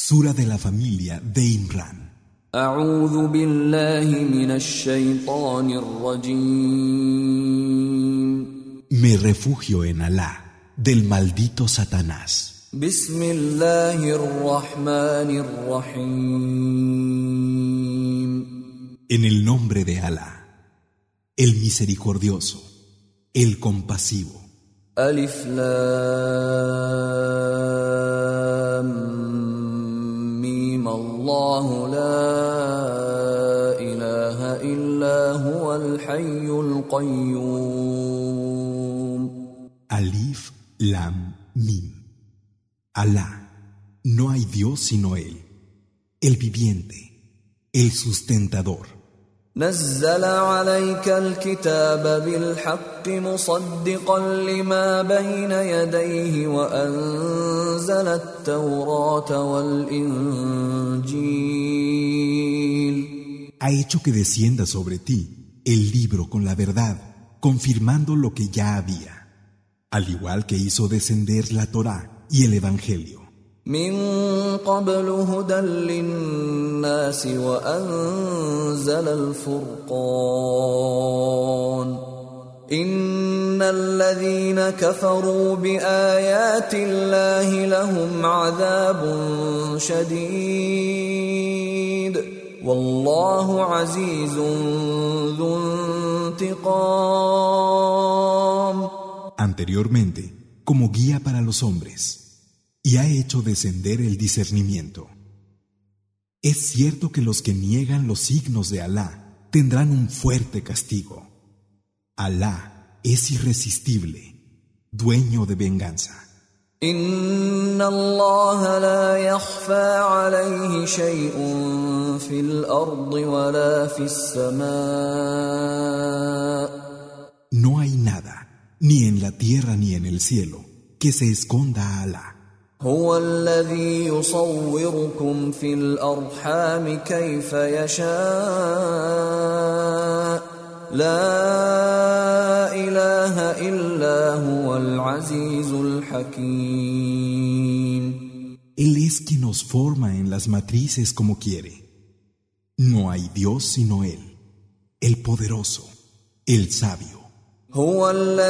Sura de la familia de Imran. أعوذ بالله من الشيطان الرجيم. Me refugio en Alá, del maldito Satanás. بسم الله الرحمن الرحيم. En el nombre de Alá, el misericordioso, el compasivo. ألف لام ميم الله لا إله إلا هو الحي القيوم. Alif, Lam, Mim. Alá, no hay Dios sino Él, el viviente, el sustentador. نزل عليك الكتاب بالحق مصدقا لما بين يديه وأنزل التوراة والإنجيل. Ha hecho que descienda sobre ti el libro con la verdad, confirmando lo que ya había, al igual que hizo descender la Torá y el Evangelio. من قبل هدى للناس وأنزل الفرقان إن الذين كفروا بآيات الله لهم عذاب شديد والله عزيز ذو انتقام. Anteriormente, como guía para los hombres, y ha hecho descender el discernimiento. Es cierto que los que niegan los signos de Alá tendrán un fuerte castigo. Alá es irresistible, dueño de venganza. إن الله لا يخفى عليه شيء في الأرض ولا في السماء. No hay nada, ni en la tierra ni en el cielo, que se esconda a Alá. هو الذي يصوركم في الأرحام كيف يشاء لا إله إلا هو العزيز الحكيم. Él es quien nos forma en las matrices como quiere. No hay Dios sino Él, el poderoso, el sabio. هو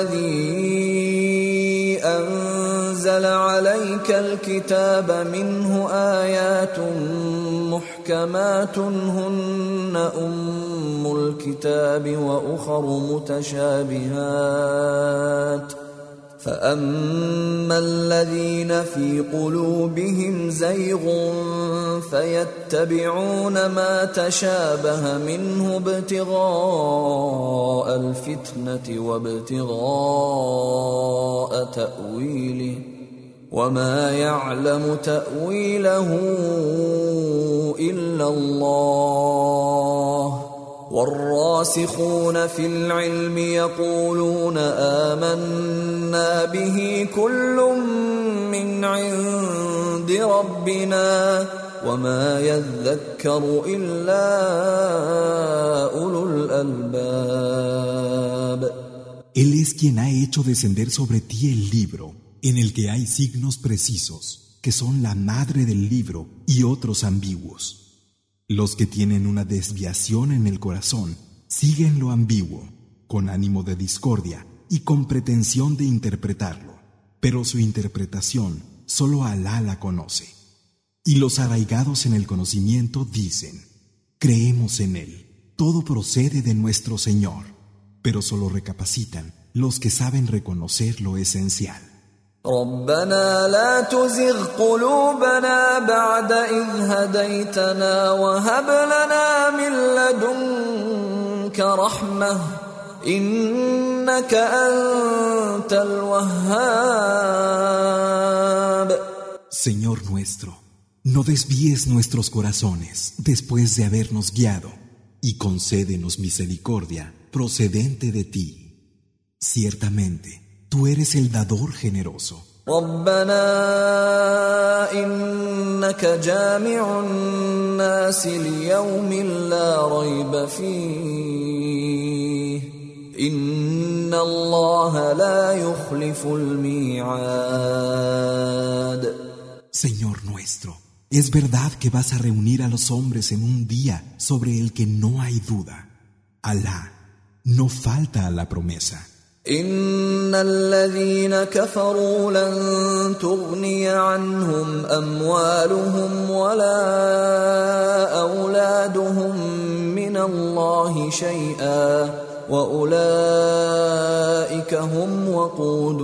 الذي أنزل عليك الكتاب منه آيات محكمات هن أم الكتاب وأخر متشابهات فأما الذين في قلوبهم زيغ فيتبعون ما تشابه منه ابتغاء الفتنة وابتغاء تأويله وما يعلم تأويله إلا الله والراسخون في العلم يقولون آمنا به كل من عند ربنا وما يذكر إلا أولو الألباب. Él es quien ha hecho descender sobre ti el libro, en el que hay signos precisos, que son la madre del libro y otros ambiguos. Los que tienen una desviación en el corazón siguen lo ambiguo, con ánimo de discordia y con pretensión de interpretarlo, pero su interpretación solo Alá la conoce. Y los arraigados en el conocimiento dicen: creemos en Él, todo procede de nuestro Señor, pero solo recapacitan los que saben reconocer lo esencial. ربنا لا تزغ قلوبنا بعد إذ هديتنا وهب لنا من لدنك رحمة إنك أنت الوهاب. Señor nuestro, no desvíes nuestros corazones después de habernos guiado y concédenos misericordia procedente de ti. Ciertamente, tú eres el dador generoso. ربنا إنك جامع الناس ليوم لا ريب فيه إن الله لا يخلف الميعاد. Señor nuestro, Es verdad que vas a reunir a los hombres en un día sobre el que no hay duda. Alá no falta a la promesa. إن الذين كفروا لن تغني عنهم أموالهم ولا أولادهم من الله شيئا وأولئك هم وقود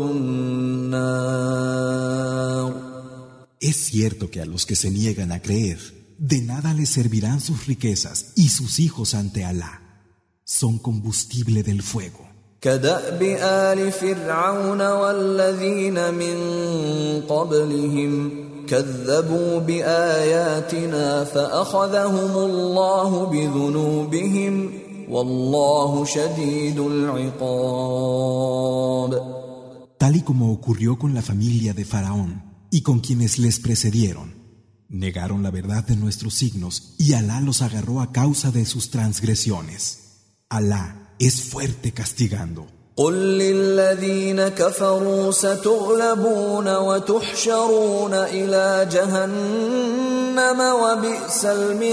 النار. Es cierto que a los que se niegan a creer, de nada les servirán sus riquezas y sus hijos ante Alá. Son combustible del fuego. كدأب آل فرعون والذين من قبلهم كذبوا بآياتنا فأخذهم الله بذنوبهم والله شديد العقاب. Tal y como ocurrió con la familia de Faraón y con quienes les precedieron, negaron la verdad de nuestros signos y Alá los agarró a causa de sus transgresiones. Alá es fuerte castigando. قل للذين كفروا ستغلبون وتحشرون إلى جهنم وبئس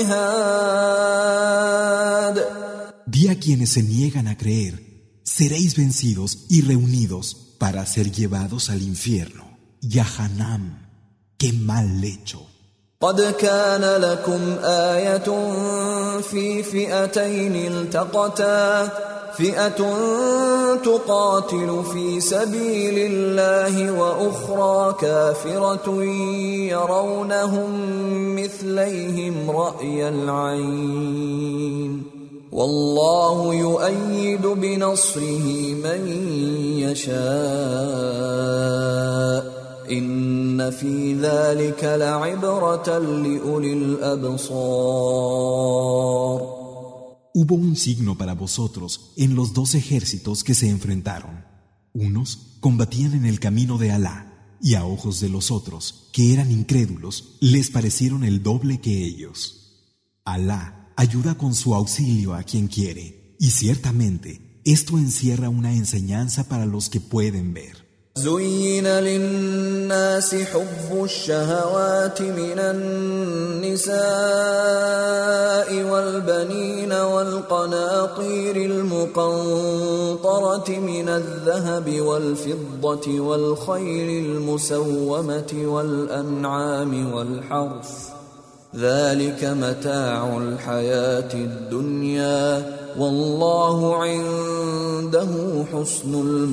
المهاد. Di a quienes se niegan a creer, seréis vencidos y reunidos para ser llevados al infierno. Yahanam, qué mal lecho. قد كان لكم آية في فئتين التقتا فئة تقاتل في سبيل الله وأخرى كافرة يرونهم مثليهم رأي العين والله يؤيد بنصره من يشاء إن في ذلك لعبرة لأولي الأبصار. Hubo un signo para vosotros en los dos ejércitos que se enfrentaron. Unos combatían en el camino de Alá, y a ojos de los otros, que eran incrédulos, les parecieron el doble que ellos. Alá ayuda con su auxilio a quien quiere, y ciertamente esto encierra una enseñanza para los que pueden ver. زين للناس حب الشهوات من النساء والبنين والقناطير المقنطرة من الذهب والفضة والخيل المسومة والأنعام والحرث ذلك متاع الحياة الدنيا والله عنده حسن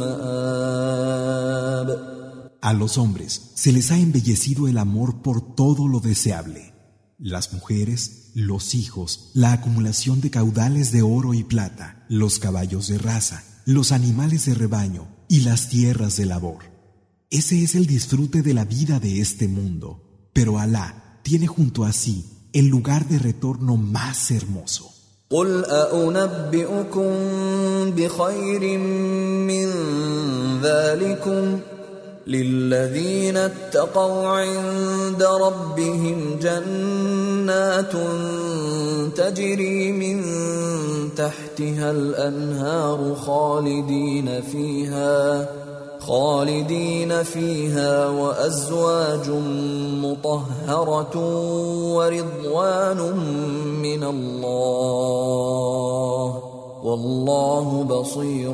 المآب. A los hombres se les ha embellecido el amor por todo lo deseable. Las mujeres, los hijos, la acumulación de caudales de oro y plata, los caballos de raza, los animales de rebaño y las tierras de labor. Ese es el disfrute de la vida de este mundo. Pero Alá tiene junto a sí el lugar de retorno más hermoso. قل أنبئكم بخير من ذلكم للذين اتقوا عند ربهم جنات تجري من تحتها الأنهار خالدين فيها وأزواج مطهرة ورضوان من الله والله بصير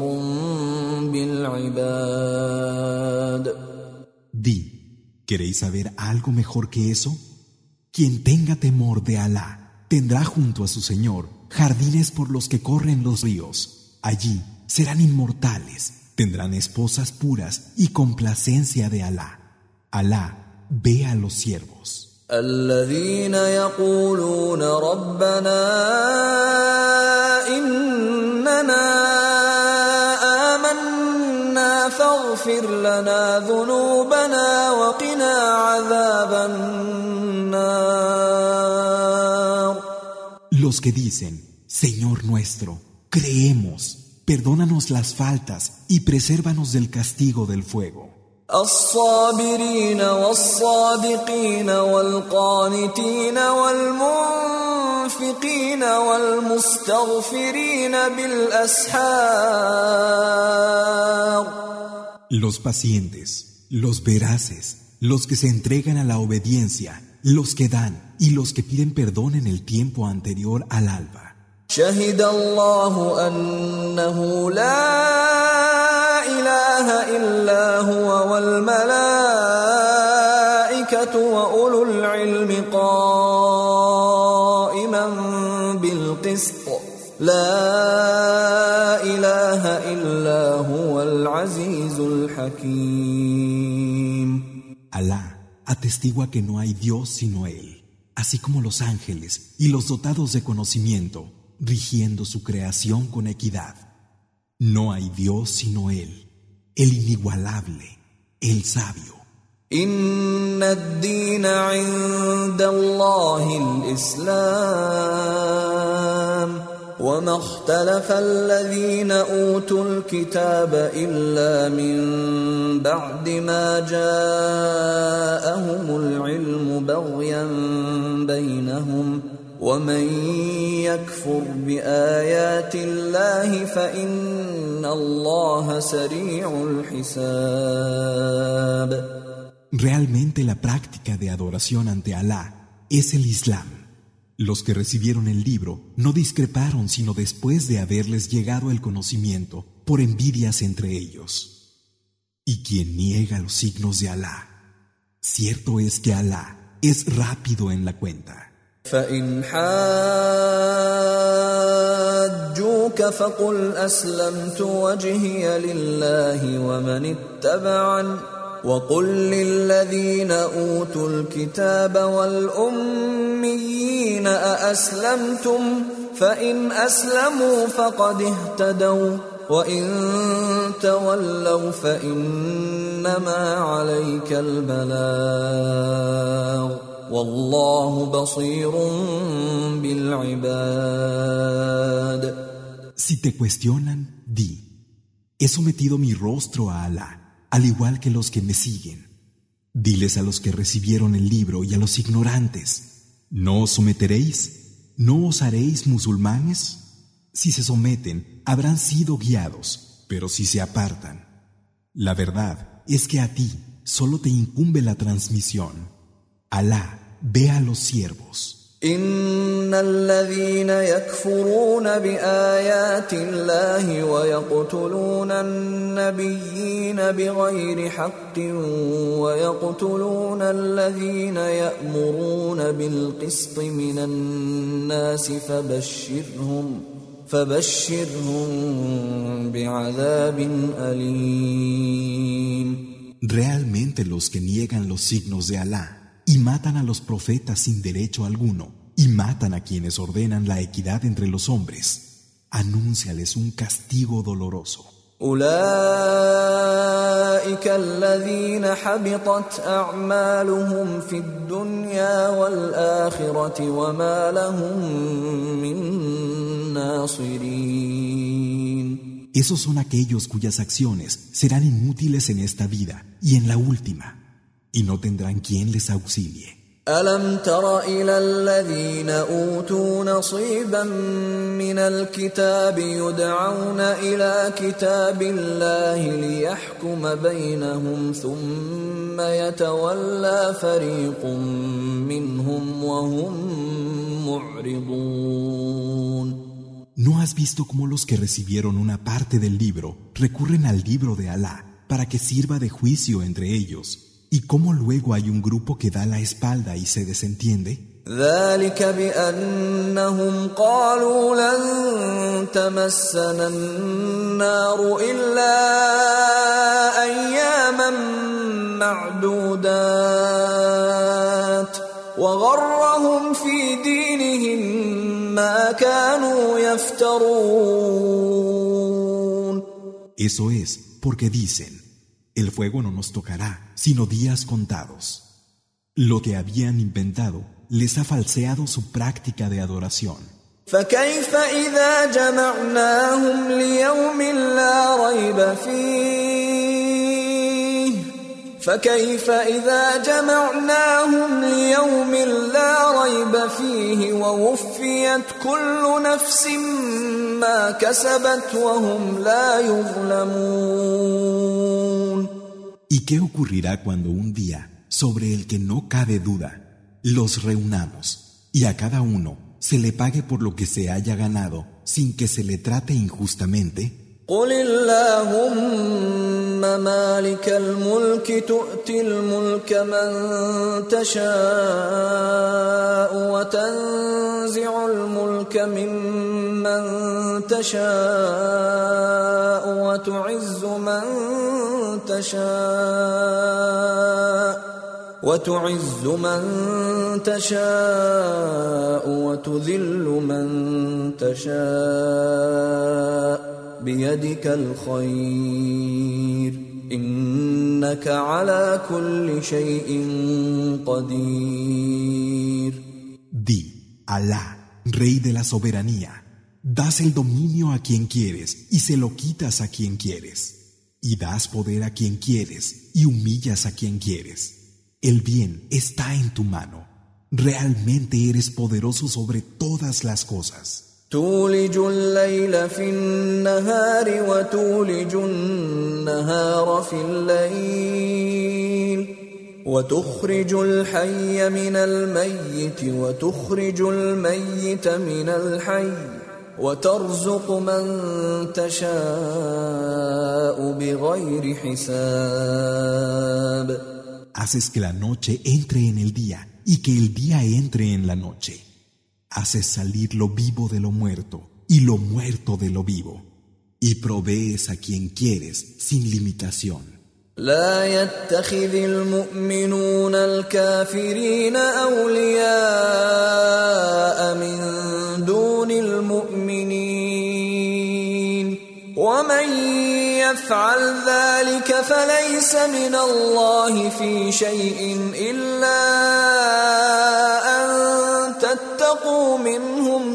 بالعباد. Di, ¿queréis saber algo mejor que eso? Quien tenga temor de Alá tendrá junto a su Señor jardines por los que corren los ríos. Allí serán inmortales. Tendrán esposas puras y complacencia de Alá. Alá ve a los siervos. الذين يقولون ربنا إننا آمنا فاغفر لنا ذنوبنا وقنا عذاب النار. Los que dicen, Señor nuestro, creemos. Perdónanos las faltas y presérvanos del castigo del fuego. الصابرين والصادقين والقانتين والمنفقين والمستغفرين بالأسحار. Los pacientes, los veraces, los que se entregan a la obediencia los que dan y los que piden perdón en el tiempo anterior al alba. شهد الله أنه لا إله إلا هو والملائكة وأولو العلم قائما بالقسط لا إله إلا هو العزيز الحكيم. Alá atestigua que no hay Dios sino Él, así como los ángeles y los dotados de conocimiento, rigiendo su creación con equidad. No hay Dios sino Él, el inigualable, el sabio. إن الدين عند الله الإسلام وما اختلف الذين أوتوا الكتاب إلا من بعد ما جاءهم العلم بغيا بينهم ومن يكفر بآيات الله فإن الله سريع الحساب. Realmente la práctica de adoración ante Alá es el Islam. Los que recibieron el libro no discreparon sino después de haberles llegado el conocimiento por envidias entre ellos. Y quien niega los signos de Alá, cierto es que Alá es rápido en la cuenta. فإن حاجوك فقل أسلمت وجهي لله ومن اتبعني وقل للذين أوتوا الكتاب والأميين أأسلمتم فإن أسلموا فقد اهتدوا وإن تولوا فإنما عليك البلاغ والله بصير بالعباد. Si te cuestionan, di: he sometido mi rostro a Alá, al igual que los que me siguen. Diles a los que recibieron el libro y a los ignorantes: ¿no os someteréis? ¿No os haréis musulmanes? Si se someten, habrán sido guiados, pero si se apartan, la verdad es que a ti solo te incumbe la transmisión. Alá ve a los siervos. إن الذين يكفرون بآيات الله ويقتلون النبيين بغير حق ويقتلون الذين يأمرون بالقسط من الناس فبشرهم بعذاب أليم. Realmente los que niegan los signos de Alá y matan a los profetas sin derecho alguno, y matan a quienes ordenan la equidad entre los hombres, anúnciales un castigo doloroso. أولئك الذين حبطت أعمالهم في الدنيا والآخرة وما لهم من ناصرين. Esos son aquellos cuyas acciones serán inútiles en esta vida y en la última, y no tendrán quien les auxilie. ألم تر إلى الذين أوتوا نصيبا من الكتاب يدعون إلى كتاب الله ليحكم بينهم ثم يتولى فريق منهم وهم معرضون. ¿No has visto cómo los que recibieron una parte del libro recurren al libro de Alá para que sirva de juicio entre ellos? ¿Y cómo luego hay un grupo que da la espalda y se desentiende? ذلك بأنهم قالوا لن تمسنا النار إلا أياما معدودات وغرهم في دينهم ما كانوا يفترون. Eso es porque dicen: el fuego no nos tocará, sino días contados. Lo que habían inventado les ha falseado su práctica de adoración. فكيف إذا جمعناهم ليوم لا ريب فيه فكيف إذا جمعناهم ليوم لا ريب فيه ووفيت كل نفس ما كسبت وهم لا يظلمون. ¿Y qué ocurrirá cuando un día, sobre el que no cabe duda, los reunamos, y a cada uno se le pague por lo que se haya ganado, sin que se le trate injustamente. قل اللهم مالك الملك تؤتي الملك من تشاء وتنزع الملك ممن تشاء وتعز من تشاء وتذل من تشاء بيدك الخير إنك على كل شيء قدير. Di, Alá, Rey de la soberanía, das el dominio a quien quieres y se lo quitas a quien quieres, y das poder a quien quieres y humillas a quien quieres. El bien está en tu mano. Realmente eres poderoso sobre todas las cosas. تولج الليل في النهار وتولج النهار في الليل وتخرج الحي من الميت وتخرج الميت من الحي وترزق من تشاء بغير حساب. Haces que la noche entre en el día y que el día entre en la noche. Haces salir lo vivo de lo muerto y lo muerto de lo vivo. Y provees a quien quieres sin limitación. لا يتخذ المؤمنون الكافرين أولياء من دون المؤمنين ومن يفعل ذلك فليس من الله في شيء إلا أن تتقوا منهم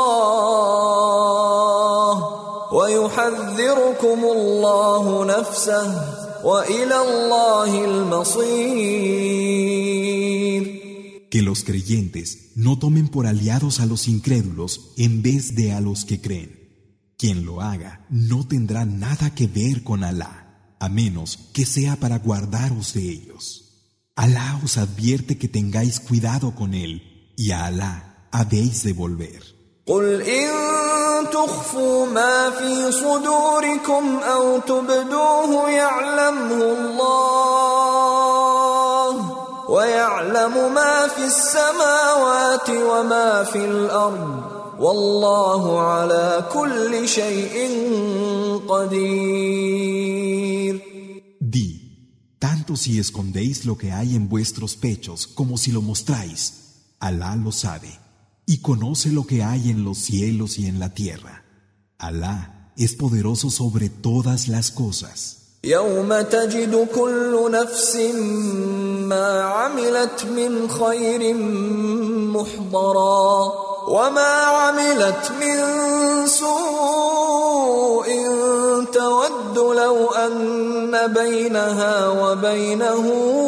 تقاه ويحذركم الله نفسه وإلى الله المصير. Que los creyentes no tomen por aliados a los incrédulos en vez de a los que creen. Quien lo haga no tendrá nada que ver con Alá, a menos que sea para guardaros de ellos. Alá os advierte que tengáis cuidado con él, y a Alá habéis de volver. قل إن تخفوا ما في صدوركم أو تبدوه يعلمه الله ويعلم ما في السماوات وما في الأرض والله على كل شيء قدير. Di, tanto si escondéis lo que hay en vuestros pechos como si lo mostráis, Alá lo sabe. Y conoce lo que hay en los cielos y en la tierra. Alá es poderoso sobre todas las cosas. يوم تجد كل نفس ما عملت من خير محضرا وما عملت من سوء تود لو أن بينها وبينه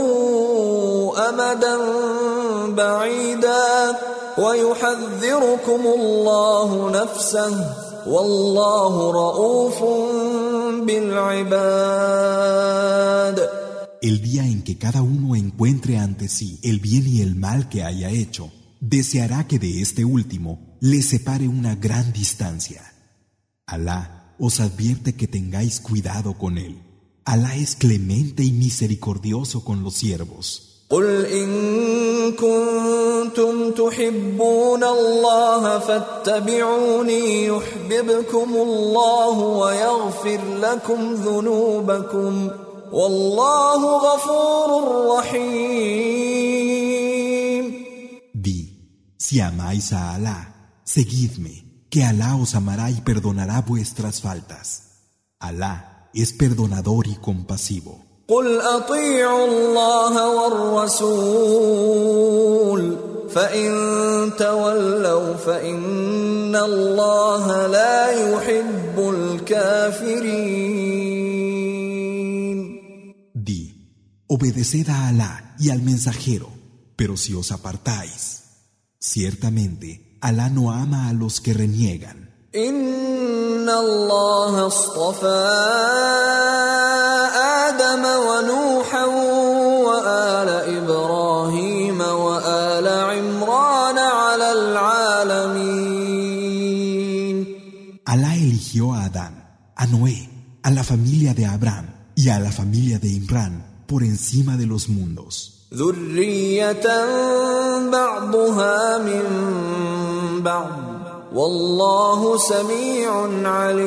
أمدا بعيدا ويحذركم الله نفسه والله رؤوف بالعباد. El día en que cada uno encuentre ante sí el bien y el mal que haya hecho, deseará que de este último le separe una gran distancia. Alá os advierte que tengáis cuidado con él. Alá es clemente y misericordioso con los siervos. قل إن كنتم تحبون الله فاتبعوني يحببكم الله ويغفر لكم ذنوبكم والله غفور رحيم. Di, si amáis a Alá, seguidme, que Alá os amará y perdonará vuestras faltas. Alá es perdonador y compasivo. قل أطيعوا الله والرسول فإن تولوا فإن الله لا يحب الكافرين. Di, obedeced a Alá y al mensajero, pero si os apartáis, ciertamente Alá no ama a los que reniegan. إن الله اصطفى آدم ونوحا وآل إبراهيم وآل على العالمين. Alá eligió a Adán, a Noé, a la familia de Abraham y a la familia de Imrán por encima de los mundos. ذرية بعضها من بعض والله سميع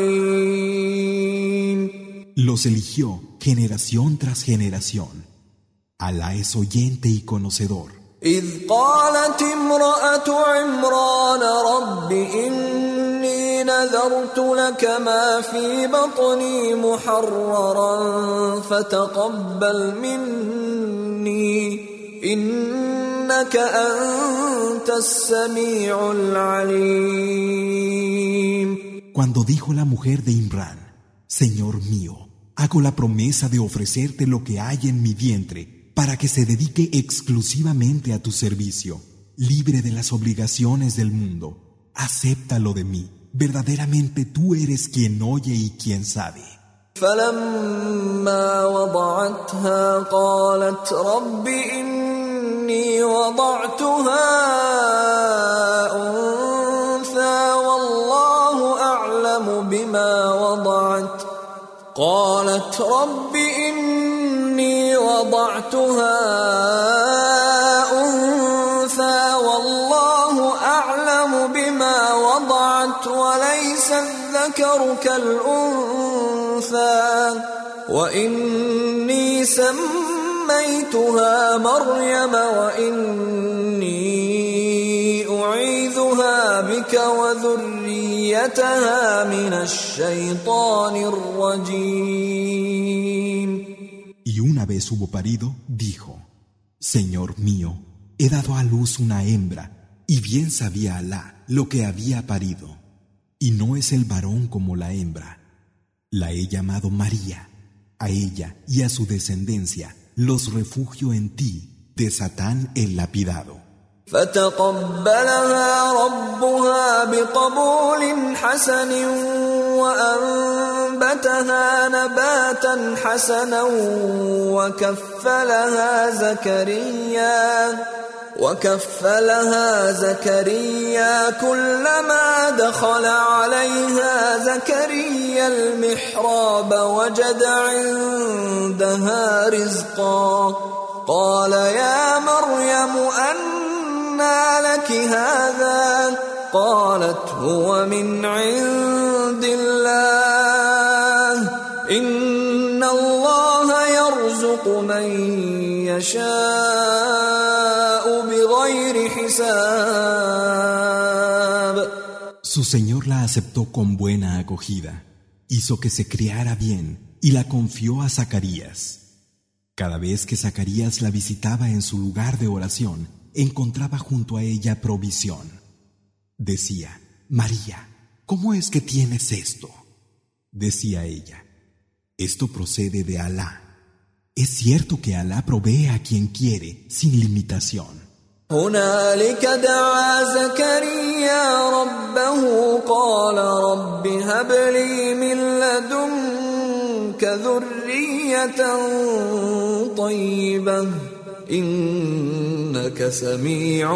عليم. Los eligió generación tras generación. Alá es oyente y conocedor. إذ قالت امرأة عمران رب إني نذرت لك ما في بطني محررا فتقبل مني إنك أنت السميع العليم. Cuando dijo la mujer de Imrán, Señor mío, hago la promesa de ofrecerte lo que hay en mi vientre para que se dedique exclusivamente a tu servicio, libre de las obligaciones del mundo. Acéptalo de mí. Verdaderamente tú eres quien oye y quien sabe. فلما وضعتها قالت رب إني وضعتها أنثى والله أعلم بما وضعت قالت رب إني وضعتها أنثى والله أعلم بما وضعت وليس الذكر كالأنثى وإني سميتها مريم وإني أعيذها بك وذريتها من الشيطان الرجيم. Y una vez hubo parido, dijo, Señor mío, he dado a luz una hembra, y bien sabía Alá lo que había parido, y no es el varón como la hembra. La he llamado María. A ella y a su descendencia los refugio en ti de Satán el lapidado. فتقبلها ربها بقبول حسن وأنبتها نباتا حسنا وكفلها زكريا كلما دخل عليها زكريا المحراب وجد عندها رزقا قال يا مريم أنى لك هذا قالت هو من عند الله إن الله يرزق من يشاء بغير حساب. Su señor la aceptó con buena acogida, hizo que se criara bien y la confió a Zacarías. Cada vez que Zacarías la visitaba en su lugar de oración, encontraba junto a ella provisión. Decía, María, ¿cómo es que tienes esto? Decía ella, esto procede de Alá. Es cierto que Alá provee a quien quiere, sin limitación. هنالك دعا زكريا ربه قال رب هب لي من لدنك ذرية طيبة إنك سميع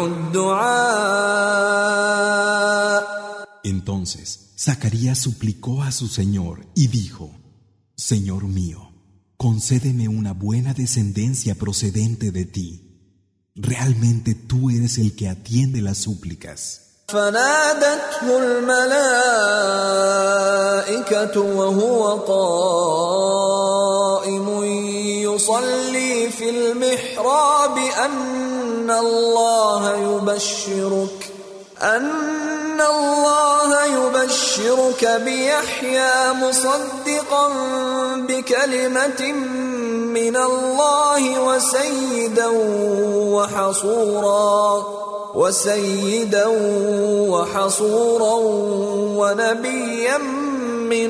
الدعاء. Entonces Zacarías suplicó a su Señor y dijo, Señor mío, concédeme una buena descendencia procedente de ti. Realmente tú eres el que atiende las súplicas. فنادته الملائكة وهو قائم يصلي في المحراب أن الله يبشرك بيحيى مصدقا بكلمة من الله وسيدا وحصورا ونبيا من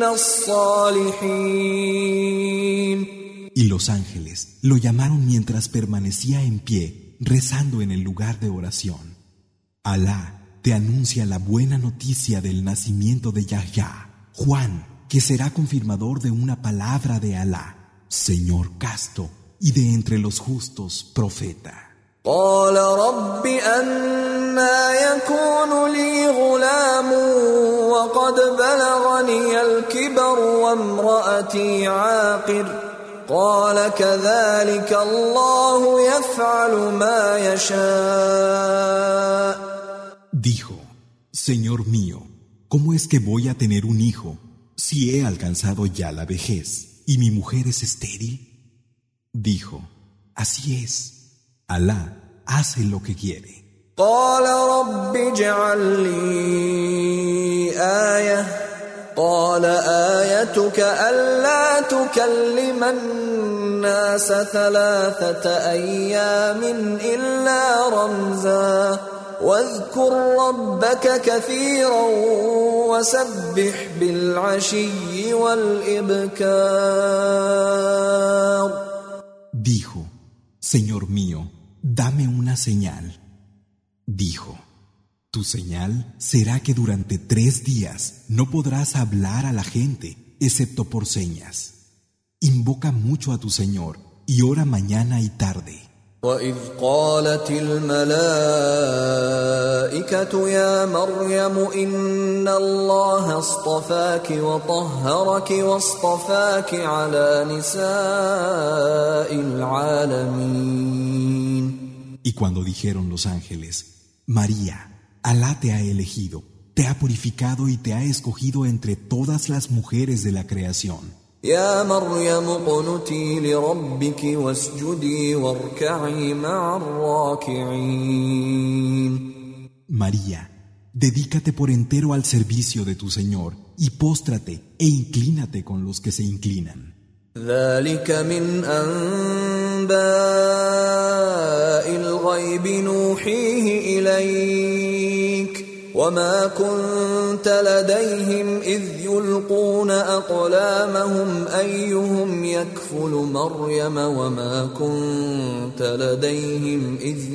الصالحين. Y los ángeles lo llamaron mientras permanecía en pie, rezando en el lugar de oración. Alá te anuncia la buena noticia del nacimiento de Yahya, Juan, que será confirmador de una palabra de Alá, Señor casto, y de entre los justos, profeta. قال رب أنى يكون لي غلام وقد بلغني الكبر وامرأتي عاقر قال كذلك الله يفعل ما يشاء. Dijo, Señor mío, ¿cómo es que voy a tener un hijo si he alcanzado ya la vejez y mi mujer es estéril? Dijo, así es, Alá hace lo que quiere. قال رب اجعل لي آية قال آيتك ألا تكلم الناس 3 أيام إلا رمزا واذكر ربك كثيرا وسبح بالعشي والإبكار. Dijo, Señor mío, dame una señal. Dijo, tu señal será que durante 3 días no podrás hablar a la gente excepto por señas. Invoca mucho a tu Señor y ora mañana y tarde. وإذ قالت الملائكة يا مريم إن الله اصطفاك وطهرك واصطفاك على نساء العالمين. Y cuando dijeron los ángeles, María, Alá te ha elegido, te ha purificado y te ha escogido entre todas las mujeres de la creación. يا مريم اقنتي لربك واسجدي واركعي مع الراكعين. María, dedícate por entero al servicio de tu Señor y póstrate e inclínate con los que se inclinan. ذلك من أنباء الغيب نوحيه إليك وما كنت لديهم إذ يلقون أقلامهم أيهم يكفل مريم وما كنت لديهم إذ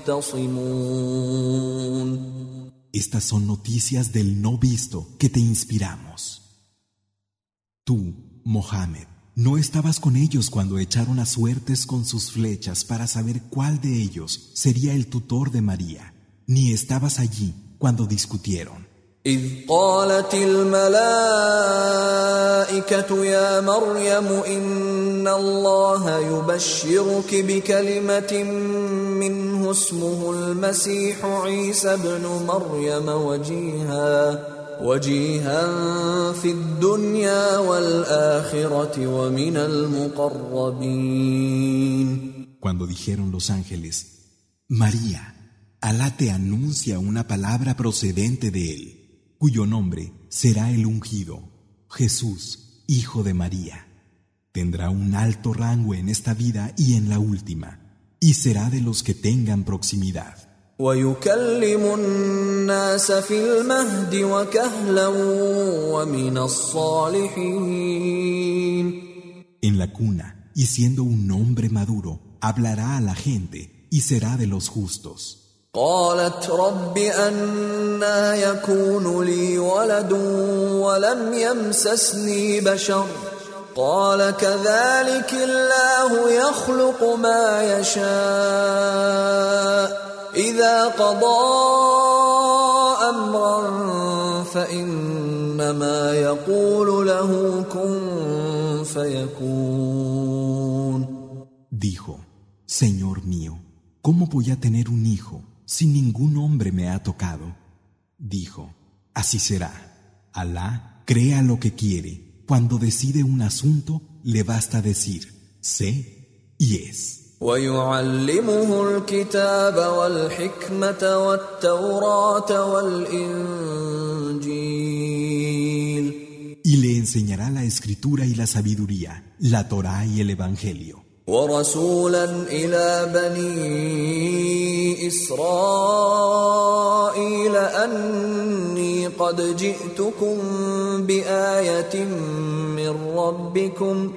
يختصمون. Estas son noticias del no visto que te inspiramos. Tú, Mohammed, no estabas con ellos cuando echaron a suertes con sus flechas para saber cuál de ellos sería el tutor de María, ni estabas allí cuando discutieron. إذ قالت الملائكة يا مريم إن الله يبشرك بكلمة منه اسمه المسيح عيسى ابن مريم وجيها في الدنيا والآخرة ومن المقربين. Cuando dijeron los ángeles, María, Alá te anuncia una palabra procedente de él, cuyo nombre será el ungido, Jesús, hijo de María. Tendrá un alto rango en esta vida y en la última, y será de los que tengan proximidad. ويكلم الناس في المهد وكهلا ومن الصالحين. En la cuna, y siendo un hombre maduro, hablará a la gente y será de los justos. قالت رب أنى يكون لي ولد ولم يمسسني بشر قال كذلك الله يخلق ما يشاء إذا قضى أمرا فإنما يقول له كن فيكون. Dijo, Señor mío, ¿cómo voy a tener un hijo si ningún hombre me ha tocado? Dijo, así será. Alá crea lo que quiere. Cuando decide un asunto, le basta decir, sé y es. ويعلمه الكتاب والحكمة والتوراة والإنجيل. Y le enseñará la escritura y la sabiduría, la Torá y el Evangelio. ورسولا إلى بني إسرائيل أني قد جئتكم بآية من ربكم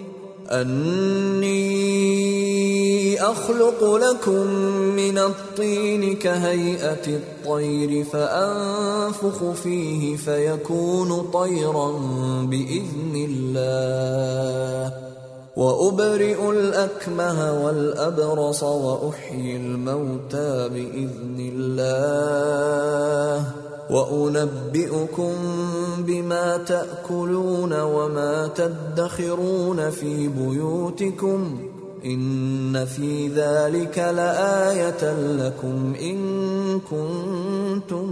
أني أخلق لكم من الطين كهيئة الطير فأنفخ فيه فيكون طيرا بإذن الله وأبرئ الأكمه والأبرص وأحيي الموتى بإذن الله وأنبئكم بما تأكلون وما تدخرون في بيوتكم إن في ذلك لآية لكم إن كنتم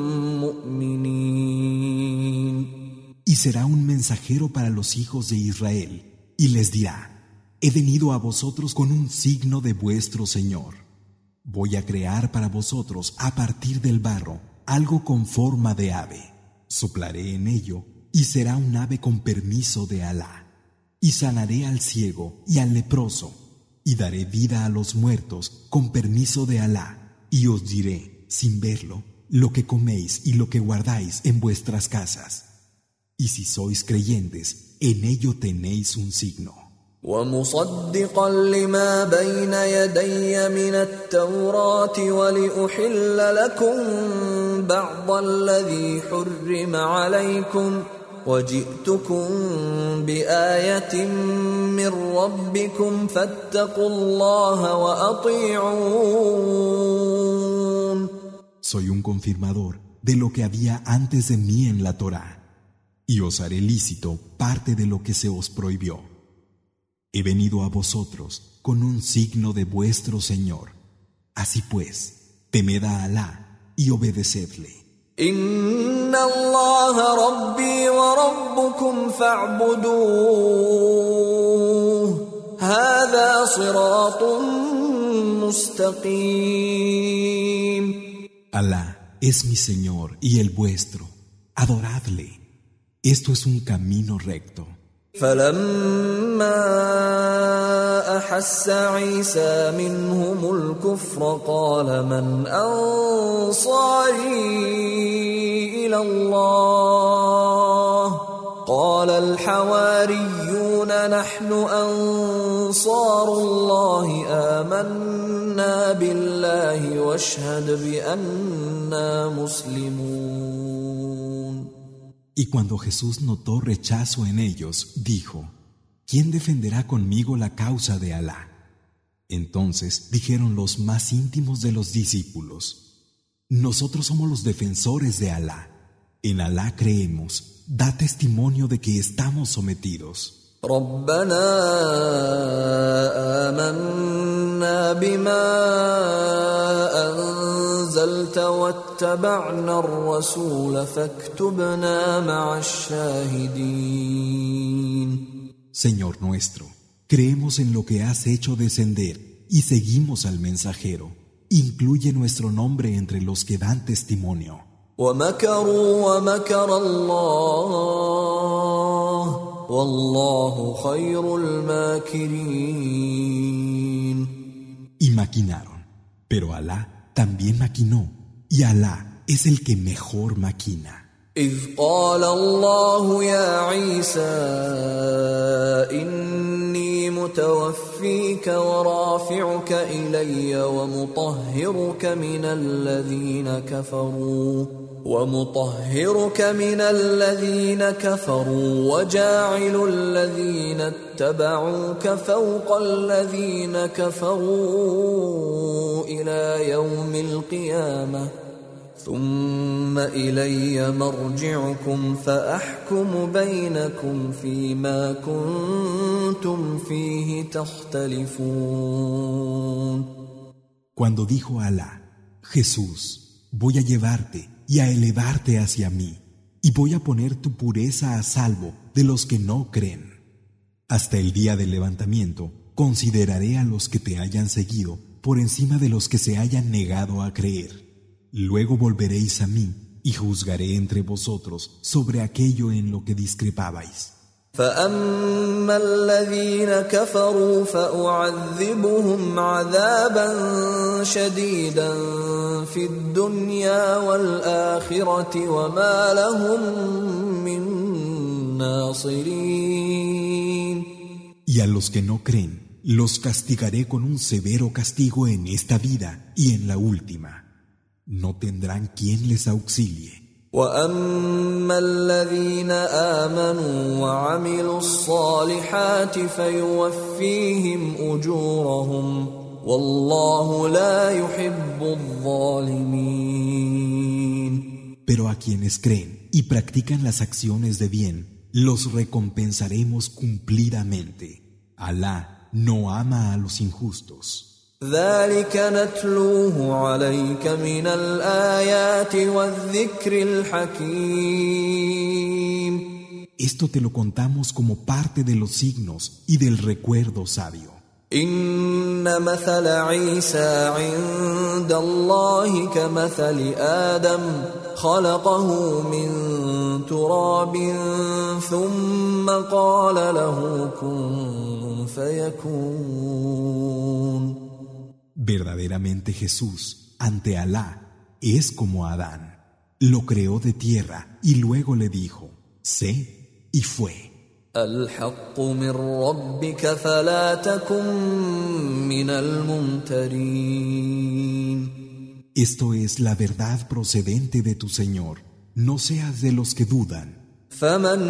مؤمنين. Y será un mensajero para los hijos de Israel, y les dirá: he venido a vosotros con un signo de vuestro Señor. Voy a crear para vosotros a partir del barro algo con forma de ave. Soplaré en ello y será un ave con permiso de Alá. Y sanaré al ciego y al leproso, y daré vida a los muertos con permiso de Alá. Y os diré, sin verlo, lo que coméis y lo que guardáis en vuestras casas. Y si sois creyentes, en ello tenéis un signo. ومصدقا لما بين يدي من التوراة ولأحل لكم بعض الذي حرم عليكم وجئتكم بآية من ربكم فاتقوا الله وأطيعون. Soy un confirmador de lo que había antes de mí en la Torá, y os haré lícito parte de lo que se os prohibió. He venido a vosotros con un signo de vuestro Señor. Así pues, temed a Alá y obedecedle. Inna Allah Rabbi wa Rabbukum fa'buduh. Hadha siratun mustaqim. Alá es mi Señor y el vuestro. Adoradle. Esto es un camino recto. فلما أحس عيسى منهم الكفر قال من أنصاري إلى الله قال الحواريون نحن أنصار الله آمنا بالله واشهد بأننا مسلمون. Y cuando Jesús notó rechazo en ellos, dijo: ¿quién defenderá conmigo la causa de Alá? Entonces dijeron los más íntimos de los discípulos: nosotros somos los defensores de Alá. En Alá creemos. Da testimonio de que estamos sometidos. ربنا آمنا بما أنزلت واتبعنا الرسول فاكتبنا مع الشاهدين. Señor nuestro, creemos en lo que has hecho descender y seguimos al mensajero. Incluye nuestro nombre entre los que dan testimonio. ومكروا ومكر الله والله خير الماكرين. Y maquinaron, pero Alá también maquinó, y Alá es el que mejor maquina. إذ قال الله يا عيسى إني متوفيك ورافعك إلي ومطهرك من الذين كفروا وجاعل الذين اتبعوك فوق الذين كفروا إلى يوم القيامة ثم إلي مرجعكم فأحكم بينكم فيما كنتم فيه تختلفون. Cuando dijo Alá: Jesús, voy a llevarte y a elevarte hacia mí, y voy a poner tu pureza a salvo de los que no creen. Hasta el día del levantamiento, consideraré a los que te hayan seguido por encima de los que se hayan negado a creer. Luego volveréis a mí y juzgaré entre vosotros sobre aquello en lo que discrepabais. فأما الذين كفروا فأعذبهم عذابا شديدا في الدنيا والآخرة وما لهم من ناصرين. Y a los que no creen, los castigaré con un severo castigo en esta vida y en la última. No tendrán quien les auxilie. وأما الذين آمنوا وعملوا الصالحات فيوفيهم أجورهم والله لا يحب الظالمين. Pero a quienes creen y practican las acciones de bien, los recompensaremos cumplidamente. Alá no ama a los injustos. ذلك نتلوه عليك من الآيات والذكر الحكيم. Esto te lo contamos como parte de los signos y del recuerdo sabio. إن مثل عيسى عند الله كمثل آدم خلقه من تراب ثم قال له كن فيكون. Verdaderamente Jesús, ante Alá, es como Adán. Lo creó de tierra y luego le dijo, sé, y fue. الحق من ربك فلا تكن من الممترين. Esto es la verdad procedente de tu Señor. No seas de los que dudan. فمن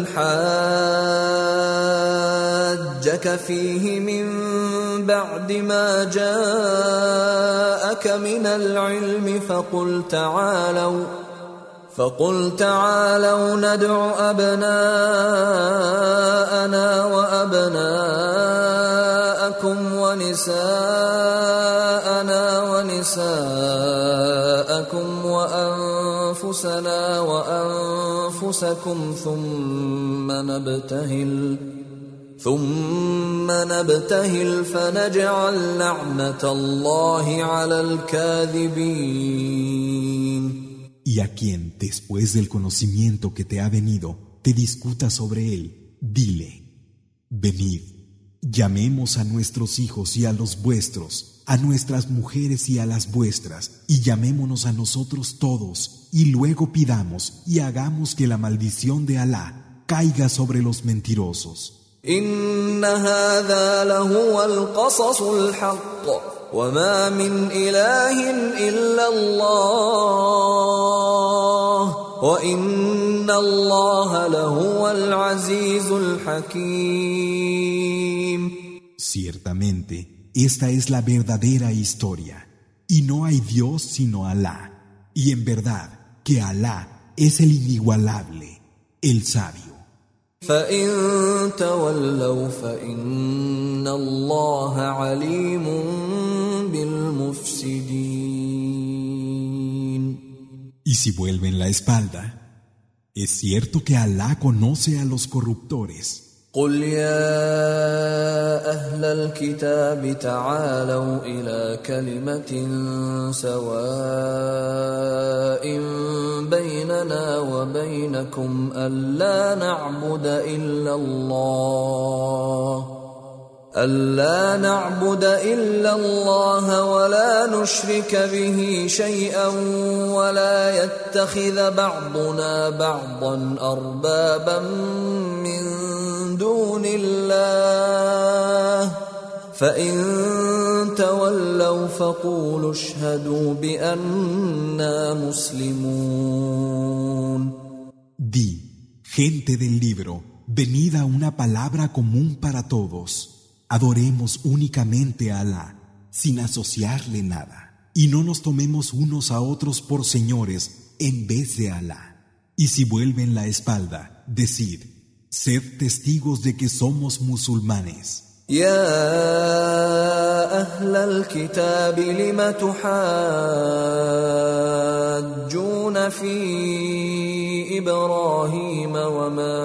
حاجك فيه من بعد ما جاءك من العلم فقل تعالوا ندع أبناءنا وأبناءكم ونساءنا ونساءكم وأنفسنا وأنفسكم ثم نبتهل فنجعل لعنة الله على الكاذبين. Y a quien, después del conocimiento que te ha venido, te discuta sobre él, dile, venid, llamemos a nuestros hijos y a los vuestros, a nuestras mujeres y a las vuestras, y llamémonos a nosotros todos, y luego pidamos y hagamos que la maldición de Alá caiga sobre los mentirosos. إن هذا لهو القصص الحق وما من إله إلا الله وإن الله لهو العزيز الحكيم. Ciertamente, esta es la verdadera historia, y no hay Dios sino Alá, y en verdad que Alá es el inigualable, el sabio. فإن تولوا فإن الله عليم بالمفسدين. Y si vuelven la espalda, es cierto que Alá conoce a los corruptores. قل يا أهل الكتاب تعالوا إلى كلمة سواء بيننا وبينكم ألا نعبد إلا الله ولا نشرك به شيئا ولا يتخذ بعضنا بعضا أربابا من دون الله فإن تولوا فقولوا اشهدوا بأننا مسلمون. Di, gente del libro, venid a una palabra común para todos. Adoremos únicamente a Alá, sin asociarle nada, y no nos tomemos unos a otros por señores en vez de Alá. Y si vuelven la espalda, decid, sed testigos de que somos musulmanes. يا أهل الكتاب لم تحاجون في إبراهيم وما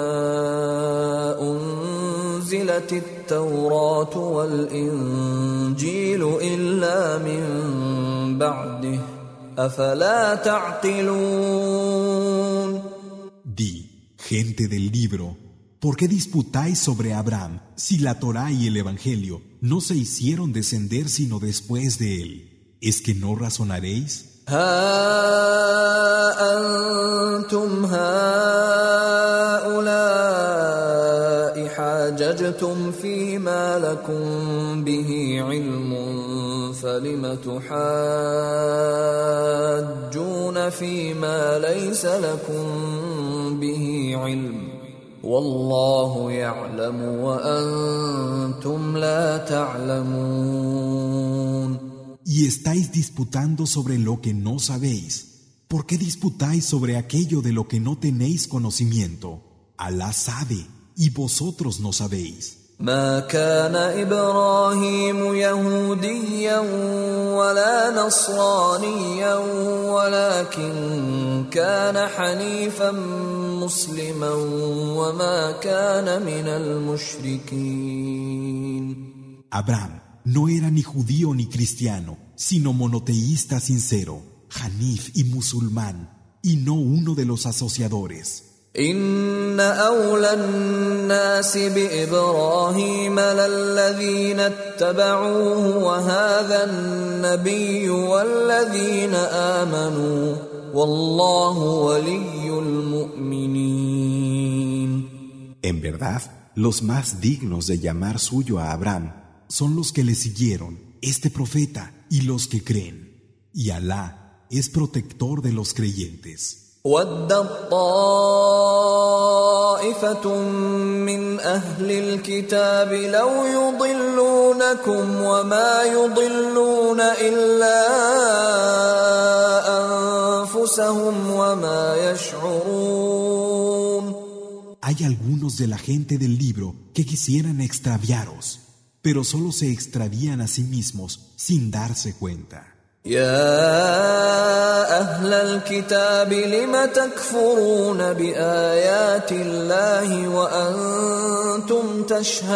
أنزلت التوراة والإنجيل إلا من بعده أفلا تعقلون. Di, gente del libro, ¿por qué disputáis sobre Abraham si la Torá y el Evangelio no se hicieron descender sino después de él? ¿Es que no razonaréis? ها أنتم هؤلاء حاججتم فيما لكم به علم فلم تحاجون فيما ليس لكم به علم والله يعلم وأنتم لا تعلمون. Y estáis disputando sobre lo que no sabéis. ¿por qué disputáis sobre aquello de lo que no tenéis conocimiento? Alá sabe, y vosotros no sabéis. ما كان إبراهيم يهوديا ولا نصرانيا ولكن كان حنيفا مسلما وما كان من المشركين. Abraham no era ni judío ni cristiano, sino monoteísta sincero, hanif y musulmán, y no uno de los asociadores. إن أولى الناس بإبراهيم للذين اتبعوه وهذا النبي والذين آمنوا والله ولي المؤمنين. En verdad, los más dignos de llamar suyo a Abraham son los que le siguieron, este profeta, y los que creen. Y Alá es protector de los creyentes. ودت طائفة من أهل الكتاب لو يضلونكم وما يضلون إلا أنفسهم وما يشعرون. Hay algunos de la gente del libro que quisieran extraviaros, pero solo se extravían a sí mismos sin darse cuenta. يا أهل الكتاب لم تكفرون بآيات الله وأنتم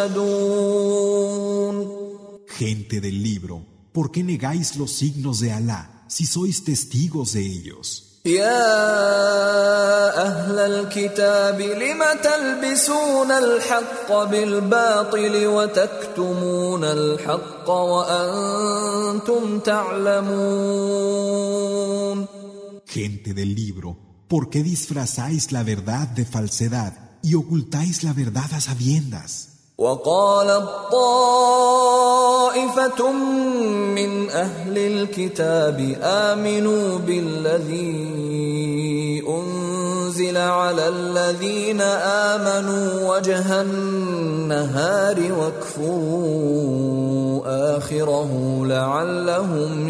تشهدون. Gente del libro, ¿por qué negáis los signos de Alá si sois testigos de ellos? يا أهل الكتاب لم تلبسون الحق بالباطل وتكتمون الحق وأنتم تعلمون. Gente del libro, ¿por qué disfrazáis la verdad de falsedad y ocultáis la verdad a sabiendas? وقالت طائفة من أهل الكتاب آمنوا بالذي أنزل على الذين آمنوا وجه النهار واكفروا آخره لعلهم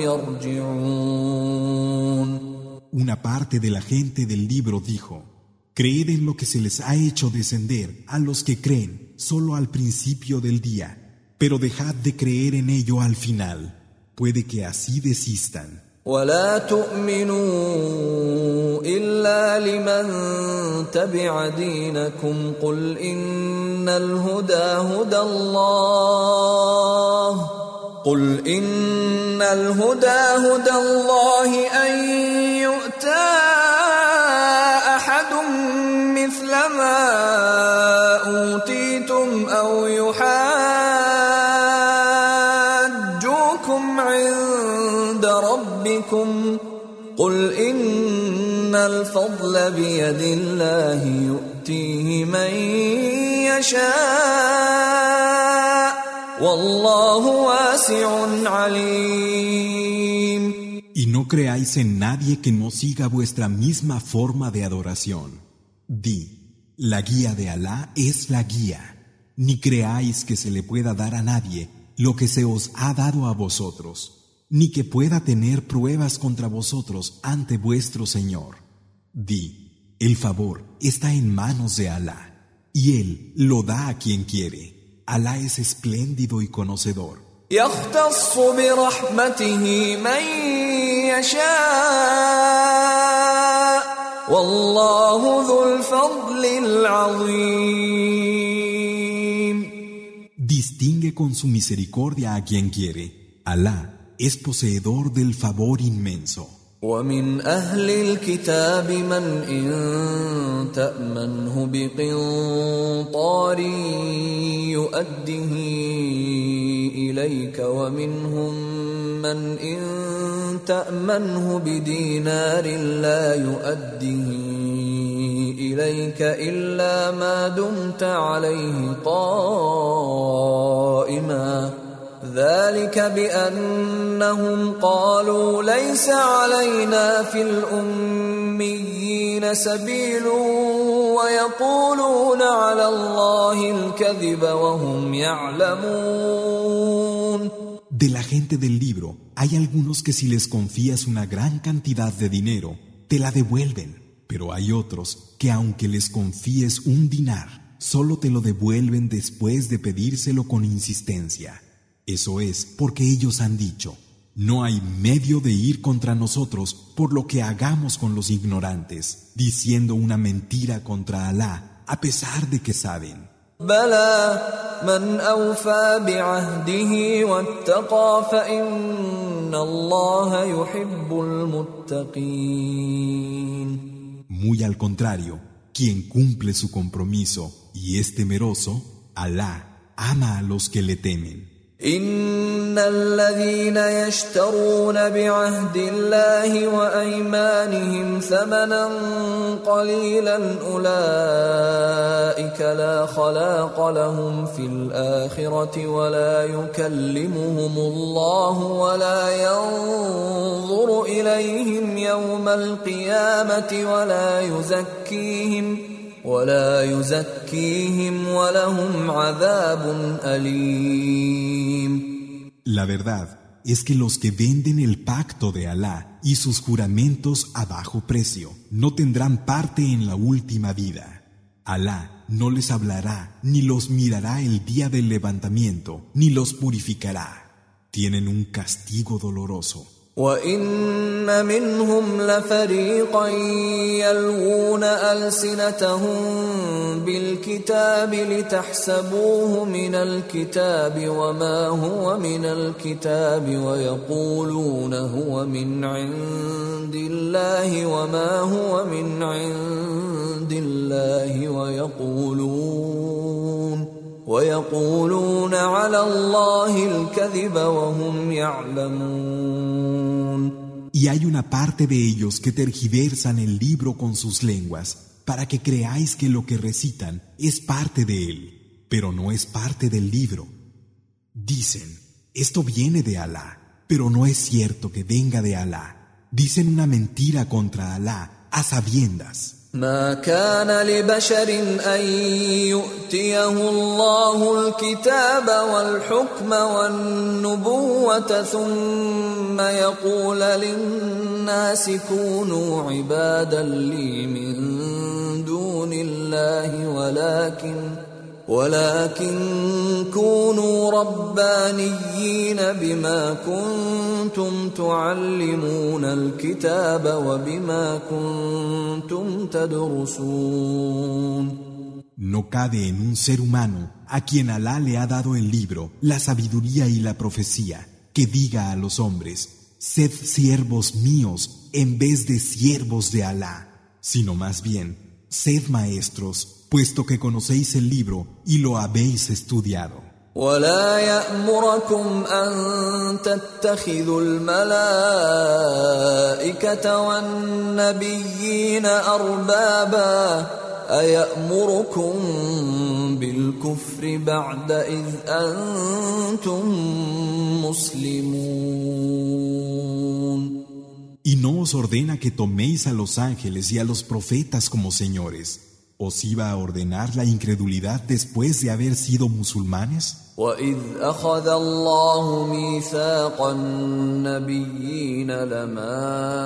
يرجعون. Una parte de la gente del libro dijo: creed en lo que se les ha hecho descender a los que creen solo al principio del día, pero dejad de creer en ello al final, puede que así desistan. ولا تؤمنوا إلا لمن تبع دينكم قل إن الهدى هدى الله أن يؤتى أحد مثل ما أوتيتم أو يحاجوكم عند ربكم قل إن الفضل بيد الله يؤتيه من يشاء والله واسع عليم. Y no creáis en nadie que no siga vuestra misma forma de adoración. Di: la guía de Alá es la guía. Ni creáis que se le pueda dar a nadie lo que se os ha dado a vosotros, ni que pueda tener pruebas contra vosotros ante vuestro Señor. Di: el favor está en manos de Alá, y Él lo da a quien quiere. Alá es espléndido y conocedor. يختص برحمته من يشاء والله ذو الفضل العظيم. Distingue con su misericordia a quien quiere. Alá es poseedor del favor inmenso. ومن أهل الكتاب من إن تأمنه بقنطار يؤده إليك ومنهم من إن تأمنه بدينار لا يؤده إليك إلا ما دمت عليه قائما ذلك بأنهم قالوا ليس علينا في الأميين سبيل ويقولون على الله الكذب وهم يعلمون. De la gente del libro hay algunos que si les confías una gran cantidad de dinero, te la devuelven. Pero hay otros que aunque les confíes un dinar, solo te lo devuelven después de pedírselo con insistencia. Eso es porque ellos han dicho: no hay medio de ir contra nosotros por lo que hagamos con los ignorantes, diciendo una mentira contra Alá, a pesar de que saben. بلى من أوفى بعهده واتقى فإن الله يحب المتقين. Muy al contrario, quien cumple su compromiso y es temeroso, Alá ama a los que le temen. إن الذين يشترون بعهد الله وأيمانهم ثمنا قليلا أولئك لا خلاق لهم في الآخرة ولا يكلمهم الله ولا ينظر إليهم يوم القيامة ولا يزكيهم ولهم عذاب أليم. La verdad es que los que venden el pacto de Alá y sus juramentos a bajo precio no tendrán parte en la última vida. Alá no les hablará ni los mirará el día del levantamiento ni los purificará. Tienen un castigo doloroso. وَإِنَّ مِنْهُمْ لَفَرِيقًا يَلْوُونَ أَلْسِنَتَهُم بِالْكِتَابِ لِتَحْسَبُوهُ مِنَ الْكِتَابِ وَمَا هُوَ مِنَ الْكِتَابِ وَيَقُولُونَ هُوَ مِنْ عِندِ اللَّهِ وَمَا هُوَ مِنْ عِندِ اللَّهِ وَيَقُولُونَ عَلَى اللَّهِ الْكَذِبَ وَهُمْ يَعْلَمُونَ. Y hay una parte de ellos que tergiversan el libro con sus lenguas para que creáis que lo que recitan es parte de él, pero no es parte del libro. Dicen: esto viene de Alá, pero no es cierto que venga de Alá. Dicen una mentira contra Alá a sabiendas. ما كان لبشر أن يؤتيه الله الكتاب والحكم والنبوة ثم يقول للناس كونوا عبادا لي من دون الله ولكن كونوا ربانيين بما كنتم تعلمون الكتاب وبما كنتم تدرسون. No cabe en un ser humano a quien Alá le ha dado el libro, la sabiduría y la profecía, que diga a los hombres: sed siervos míos en vez de siervos de Alá, sino más bien, sed maestros, puesto que conocéis el libro y lo habéis estudiado. ولا يأمركم أن تتخذوا الملائكة والنبيين أربابا أيأمركم بالكفر بعد إذ أنتم مسلمون. Y no os ordena que toméis a los ángeles y a los profetas como señores. ¿Os iba a ordenar la incredulidad después de haber sido musulmanes? وَإِذْ أَخَذَ اللَّهُ مِيثَاقَ النَّبِيِّينَ لَمَا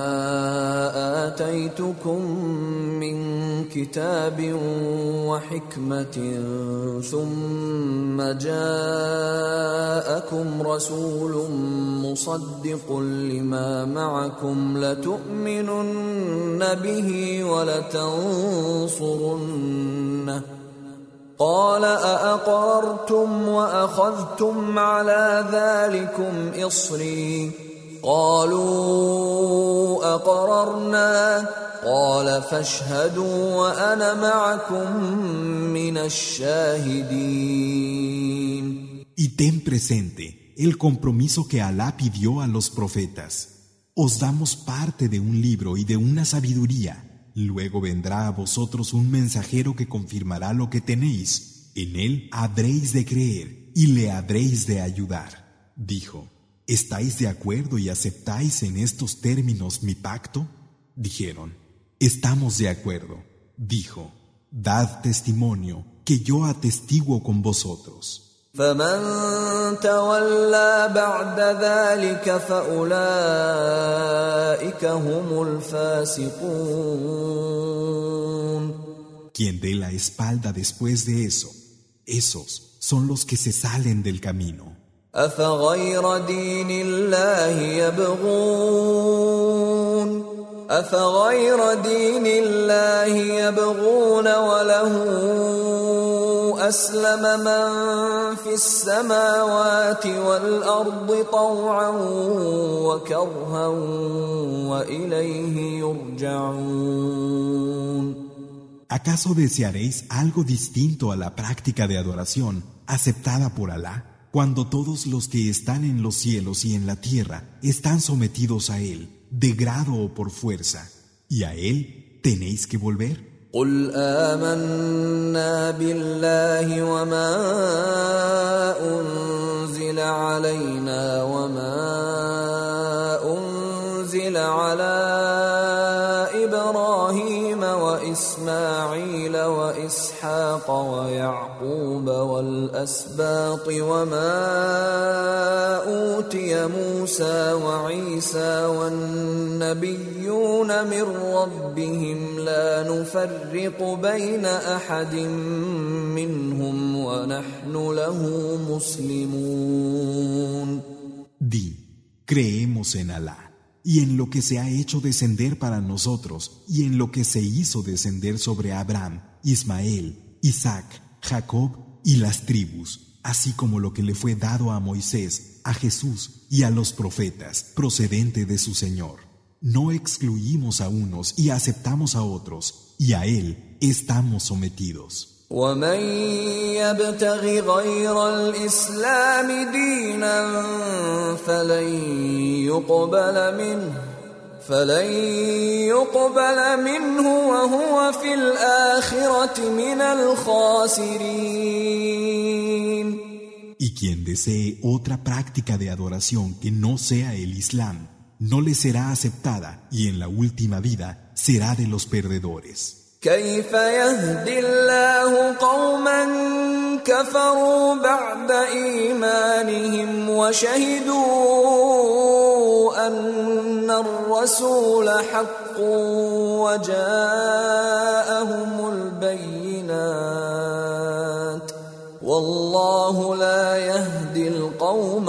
آتَيْتُكُم مِّن كِتَابٍ وَحِكْمَةٍ ثُمَّ جَاءَكُمْ رَسُولٌ مُصَدِّقٌ لِّمَا مَعَكُمْ لَتُؤْمِنُنَّ بِهِ وَلَتَنصُرُنَّهُ قال أأقررتم وأخذتم على ذلكم إصري قالوا أقررنا قال فاشهدوا وأنا معكم من الشاهدين. Y ten presente el compromiso que Alá pidió a los profetas. Os damos parte de un libro y de una sabiduría. Luego vendrá a vosotros un mensajero que confirmará lo que tenéis. En él habréis de creer y le habréis de ayudar. Dijo: ¿estáis de acuerdo y aceptáis en estos términos mi pacto? Dijeron: estamos de acuerdo. Dijo: dad testimonio que yo atestiguo con vosotros. فمن تولى بعد ذلك فأولئك هم الفاسقون. Quien dé la espalda después de eso, esos son los que se salen del camino. أفغير دين الله يبغون وله أسلم من في السماوات والأرض طوعا وكرها وإليه يرجعون. ¿Acaso desearéis algo distinto a la práctica de adoración aceptada por Alá, cuando todos los que están en los cielos y en la tierra están sometidos a Él, de grado o por fuerza, y a Él tenéis que volver? قل آمنا بالله وما أنزل علينا وما أنزل على إبراهيم وإسماعيل وإسحاق ويعقوب والأسباط وما أوتي موسى وعيسى والنبيون من ربهم لا نفرق بين أحد منهم ونحن له مسلمون. Di, creemos en Alá y en lo que se ha hecho descender para nosotros y en lo que se hizo descender sobre Abraham, Ismael, Isaac, Jacob y las tribus, así como lo que le fue dado a Moisés, a Jesús y a los profetas, procedente de su Señor. No excluimos a unos y aceptamos a otros, y a Él estamos sometidos. ومن يبتغ غير الإسلام دينا فلن يقبل منه وهو في الآخرة من الخاسرين. Y quien desee otra práctica de adoración que no sea el Islam, no le será aceptada y en la última vida será de los perdedores. كيف يهدي الله قوما كفروا بعد إيمانهم وشهدوا أن الرسول حق وجاءهم البينات والله لا يهدي القوم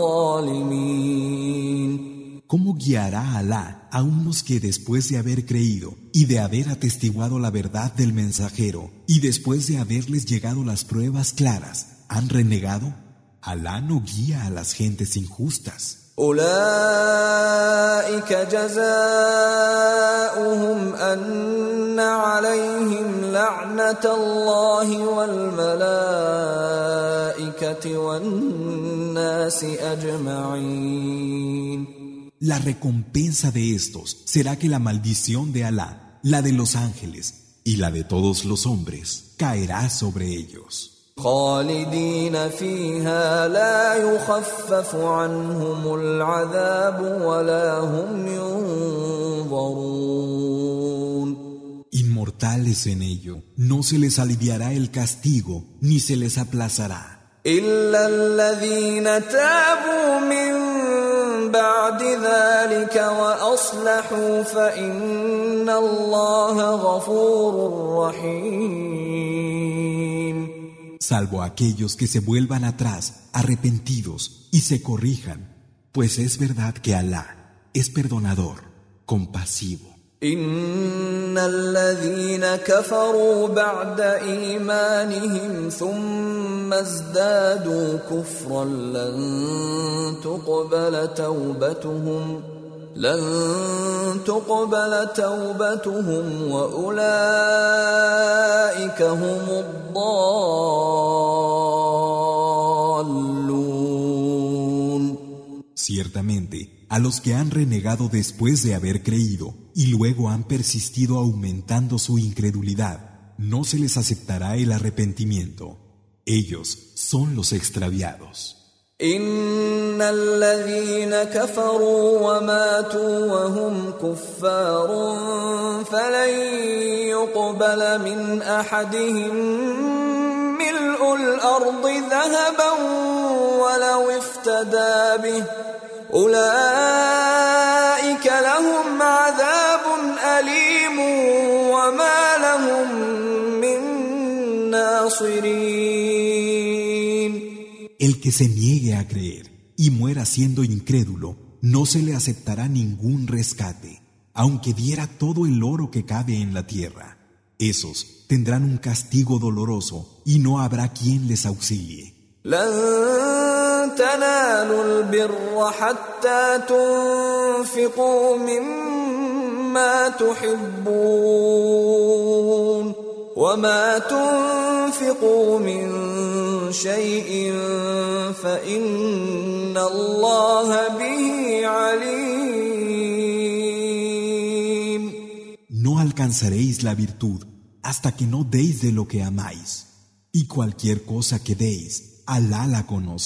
الظالمين. ¿Cómo guiará Alá a unos que después de haber creído y de haber atestiguado la verdad del mensajero y después de haberles llegado las pruebas claras, han renegado? Alá no guía a las gentes injustas. أولئك جزاؤهم أن عليهم لعنة الله والملائكة والناس أجمعين. La recompensa de estos será que la maldición de Alá, la de los ángeles y la de todos los hombres, caerá sobre ellos. خالدين فيها لا يخفف عنهم العذاب ولا هم ينظرون. Inmortales en ello, no se les aliviará el castigo ni se les aplazará. إلا الذين تابوا من بعد ذلك وأصلحوا فإن الله غفور رحيم. Salvo aquellos que se vuelvan atrás, arrepentidos, y se corrijan, pues es verdad que Alá es perdonador, compasivo. إن الذين كفروا بعد إيمانهم ثم ازدادوا كفرا لن تقبل توبتهم وأولئك هم الضالون. Ciertamente, a los que han renegado después de haber creído y luego han persistido aumentando su incredulidad, no se les aceptará el arrepentimiento. Ellos son los extraviados. إن الذين كفروا وماتوا وهم كفار فلن يقبل من أحدهم ملء الأرض ذهبا ولو افتدى به أولئك لهم عذاب أليم وما لهم من ناصرين. El que se niegue a creer y muera siendo incrédulo, no se le aceptará ningún rescate, aunque diera todo el oro que cabe en la tierra. Esos tendrán un castigo doloroso y no habrá quien les auxilie. لن تنالوا البر حتى تنفقوا مما تحبون وما تنفقوا من شيء فإن الله به عليم. No alcanzaréis la virtud hasta que no deis de lo que amáis, y cualquier cosa que deis, Alá la conoce.